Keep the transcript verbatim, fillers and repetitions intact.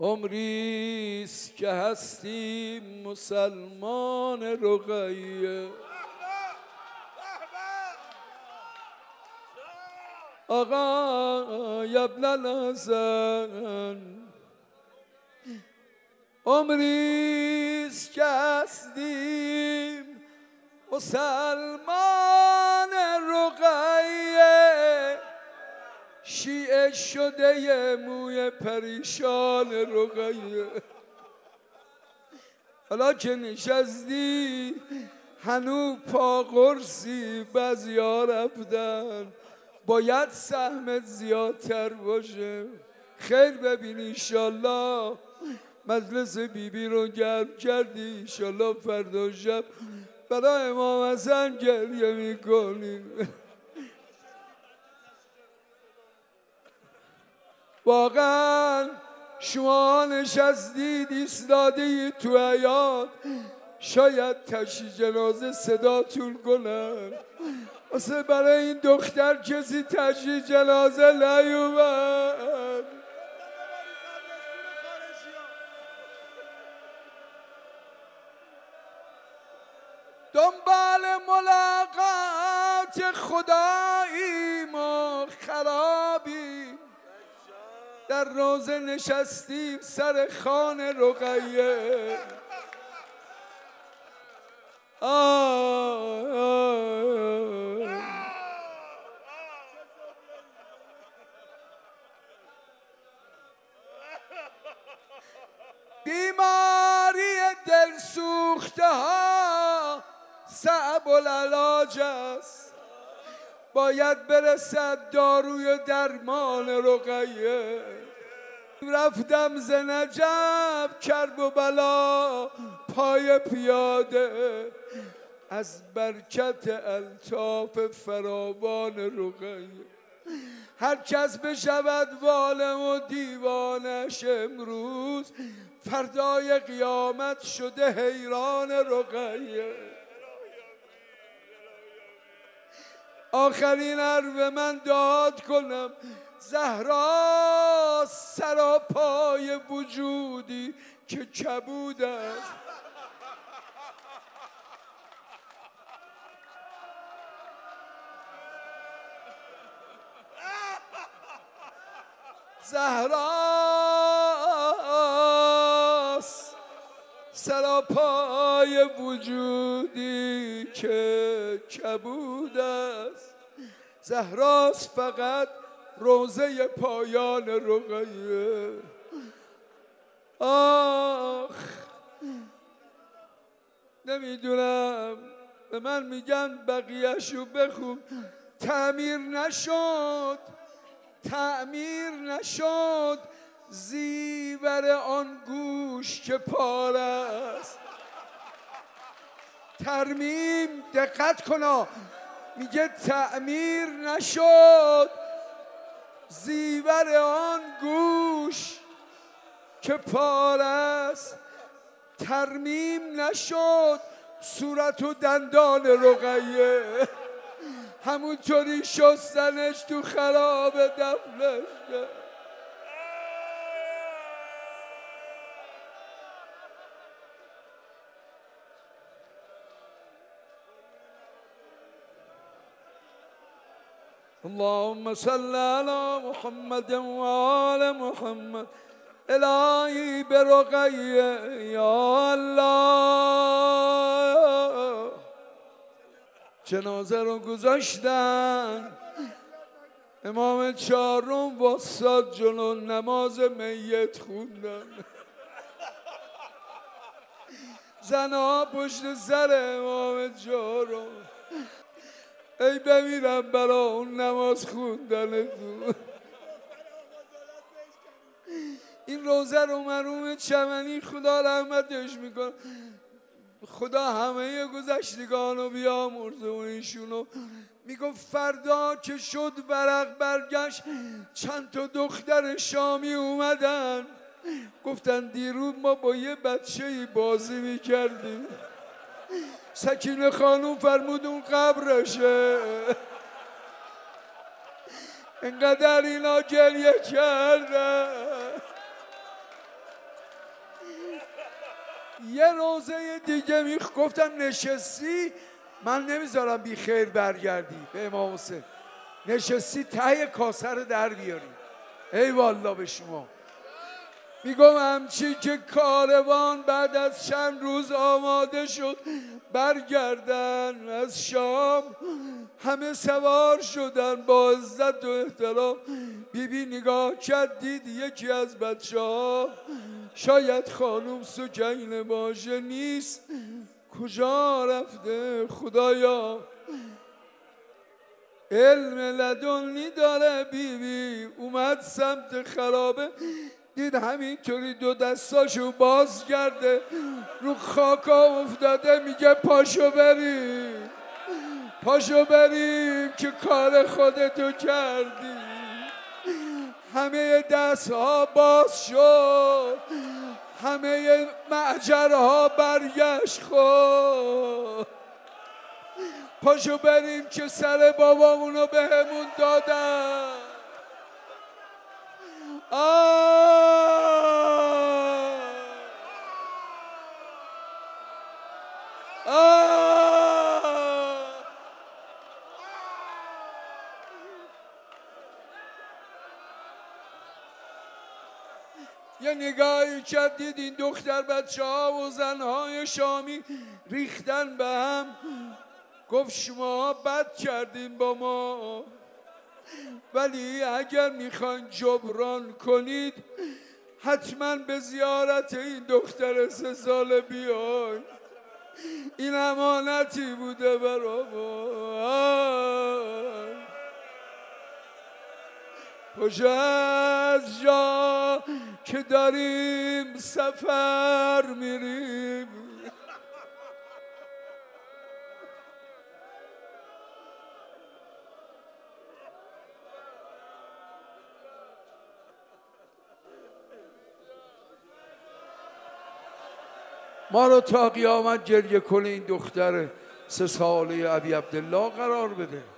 عمریست که هستیم مسلمان رقیه. آقا ابن الحسن عمریست که هستیم مسلمان رقیه. شیعه شده موی پریشان رقیه. حالا که نشستی هنو پا قرصی بعضیا رفتن، باید سهمت زیادتر باشه. خیر ببینی ایشالله مجلس بیبی بی رو گرم کردی، ایشالله فردا شب برای امام حسن گریه میکنیم. واقعا شما نشستید ایستادید تو حیاط، شاید تشییع جنازه صداتون کنن، واسه برای این دختر کسی تشییع جنازه نیومد. دنبال ملاقات خداییم و خرابیم، در روزه نشستیم سر خوان رقیه. آه آه بیماری دل سوخته ها صعب العلاج است، باید برسد داروی درمان رقیه. رفتم ز نجف کرب و بلا پای پیاده، از برکت الطاف فراوان رقیه. هر کس بشود والم و دیوانش امروز، فردای قیامت شده حیران رقیه. آخرین حرف من داد کنم، زهرا سراپای وجودی که کبود است. زهراست سراپای وجودی که کبود است. زهراست فقط روزه پایان رقیه. آخ نمیدونم، به من میگن بقیهشو بخون. تعمیر نشد تعمیر نشد زیور آن گوش که پاره است. ترمیم دقت کنا، میگه تعمیر نشد زیور آن گوش که پاره است. ترمیم نشد صورت و دندان رقیه، همونطوری شستنش تو خراب دفنش. اللهم صل على محمد و آل محمد. الهی برقیه یا الله. جنازه رو گذاشتن، امام چهارم واساد جلو نماز میت خوندن. زنها پشت سر امام چهارم. ای بمیرم برا اون نماز خوندن تو. این روزه رو مرحوم چمنی خدا رحمتش میکن، خدا همه گذشتگانو بیامرزه و ایشونو. میگفت فردا که شد ورق برگشت، چند تا دختر شامی اومدن گفتن دیروز ما با یه بچه‌ای بازی میکردیم، سکینه خانوم فرمود اون قبرشه. انقدر اینا گریه کردن. یه روزه دیگه می گفتم نشستی، من نمیذارم بی خیر برگردی به امام حسین، نشستی ته کاسه رو در بیاری. ای والله به شما. میگم همچی که کاروان بعد از چند روز آماده شد برگردن از شام، همه سوار شدن با عزت و احترام. بیبی بی نگاه کرد دید یکی از بچه ها، شاید خانم سکینه باشه، نیست. کجا رفته خدایا؟ علم لدنی داره. بیبی بی اومد سمت خرابه، دید همینطوری دو دستاشو باز کرده رو خاکا افتاده. میگه پاشو بریم، پاشو بریم که کار خودتو کردی. همه دست ها باز شد، همه معجرها برگشت. خود پاشو بریم که سر بابامونو به همون دادن. آه آه یه نگاهی کرد دید این دختر بچه ها و زنهای شامی ریختن به هم. گفت شما بد کردین با ما، ولی اگر میخواین جبران کنید حتما به زیارت این دختر سه ساله بیاین. این امانتی بوده برا ما. پشت از جا که داریم سفر میریم، ما رو تا قیامت گریه کنه این دختر سه ساله ابی عبدالله قرار بده.